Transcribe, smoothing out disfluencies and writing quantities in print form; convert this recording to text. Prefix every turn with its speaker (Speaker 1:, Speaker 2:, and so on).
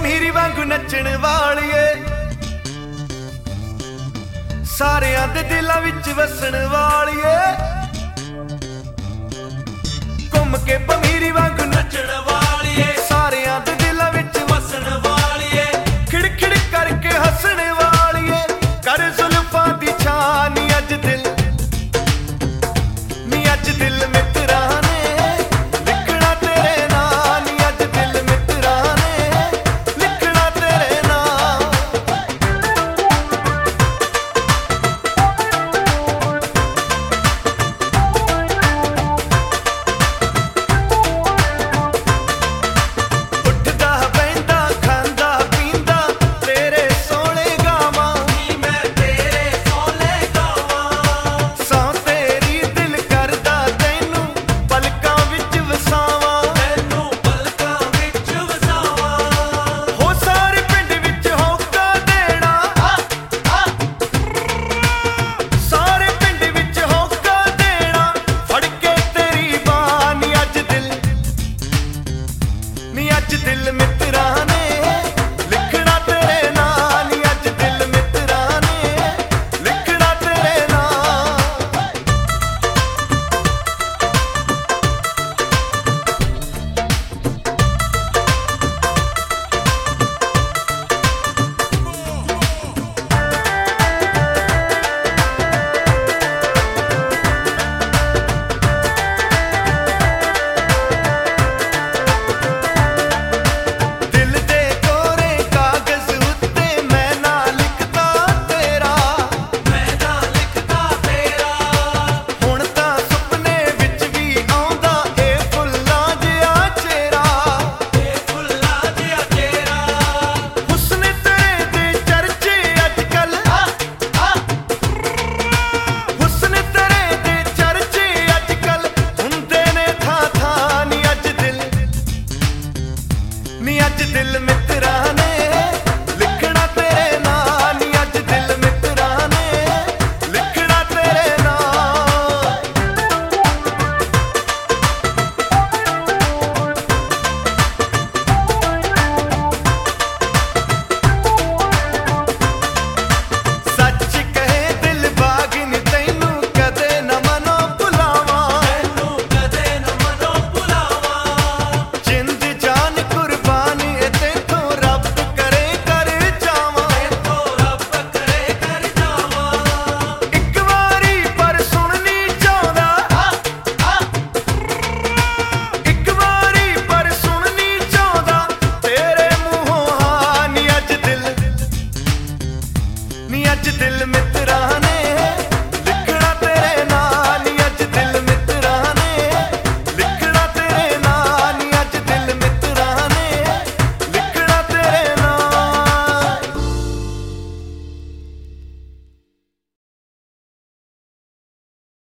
Speaker 1: ਭਮੀਰੀ ਵਾਂਗੂ ਨੱਚਣ ਵਾਲੀਏ, ਸਾਰਿਆਂ ਦੇ ਦਿਲਾਂ ਵਿੱਚ ਵਸਣ ਵਾਲੀਏ। ਘੁੰਮ ਕੇ ਭਮੀਰੀ ਵਾਂਗੂ ਨੱਚਣ ਵਾਲੀਏ, ਸਾਰਿਆਂ ਦੇ ਦਿਲਾਂ ਵਿੱਚ ਵਸਣ ਵਾਲੀਏ। ਖਿੜਖਿੜ ਕਰਕੇ ਹੱਸਣ ਵਾਲੀਏ, ਕਰ ਜ਼ੁਲਫਾਂ ਦੀ ਛਾਂ ਨੀ ਅੱਜ ਦਿਲ, ਨੀ ਅੱਜ ਦਿਲ ਮਿੱਤਰਾਂ ਨੇ ਲਿਖਣਾ ਤੇਰੇ ਨਾਂ, ਨੀ ਅੱਜ ਦਿਲ ਮਿੱਤਰਾਂ ਨੇ ਲਿਖਣਾ ਤੇਰੇ ਨਾਂ। ਉੱਠਦਾ ਬਹਿੰਦਾ ਖਾਂਦਾ ਪੀਂਦਾ ਤੇਰੇ ਸੋਹਣੇ ਗਾਵਾਂ, ਨੀ ਮੈਂ ਤੇਰੇ ਸੋਹਣੇ ਗਾਵਾਂ। ਸੌਂ ਤੇਰੀ ਦਿਲ ਕਰਦਾ ਤੈਨੂੰ ਪਲਕਾਂ ਵਿੱਚ ਵਸਾਵਾਂ, ਤੈਨੂੰ ਪਲਕਾਂ ਵਿੱਚ ਵਸਾਵਾਂ। ਹੋ ਸਾਰੇ ਪਿੰਡ ਵਿੱਚ ਹੋਕਾ ਦੇਣਾ, ਸਾਰੇ ਪਿੰਡ ਵਿੱਚ ਹੋਕਾ ਦੇਣਾ। ਫੜ ਕੇ ਤੇਰੀ ਬਾਂਹ ਨੀ ਅੱਜ ਦਿਲ, ਨੀ ਅੱਜ ਦਿਲ ਮਿੱਤਰਾਂ ਨੇ ਲਿਖਣਾ ਤੇਰੇ ਨਾਂ, ਨੀ ਅੱਜ ਦਿਲ ਮਿੱਤਰਾਂ ਨੇ ਲਿਖਣਾ ਤੇਰੇ ਨਾਂ। ਦਿਲ ਦੇ ਕੋਰੇ ਕਾਗਜ਼ ਉੱਤੇ ਮੈਂ ਨਾਂ ਲਿਖਦਾ ਤੇਰਾ, ਮੈਂ ਨਾਂ ਲਿਖਦਾ ਤੇਰਾ। ਹੁਣ ਤਾਂ ਸੁਪਨੇ ਵਿੱਚ ਵੀ ਆਉਂਦਾ ਇਹ ਫੁੱਲਾਂ ਜਿਹਾ ਚਿਹਰਾ, ਇਹ ਫੁੱਲਾਂ ਜਿਹਾ ਚਿਹਰਾ। ਹੁਸਨ ਤੇਰੇ ਦੇ ਚਰਚੇ ਅੱਜ ਕੱਲ, ਹੁਸਨ ਤੇਰੇ ਦੇ ਚਰਚੇ ਅੱਜ ਕੱਲ ਹੁੰਦੇ ਨੇ ਥਾਂ ਥਾਂ। ਨੀ ਅੱਜ ਦਿਲ, ਨੀ ਅੱਜ ਦਿਲ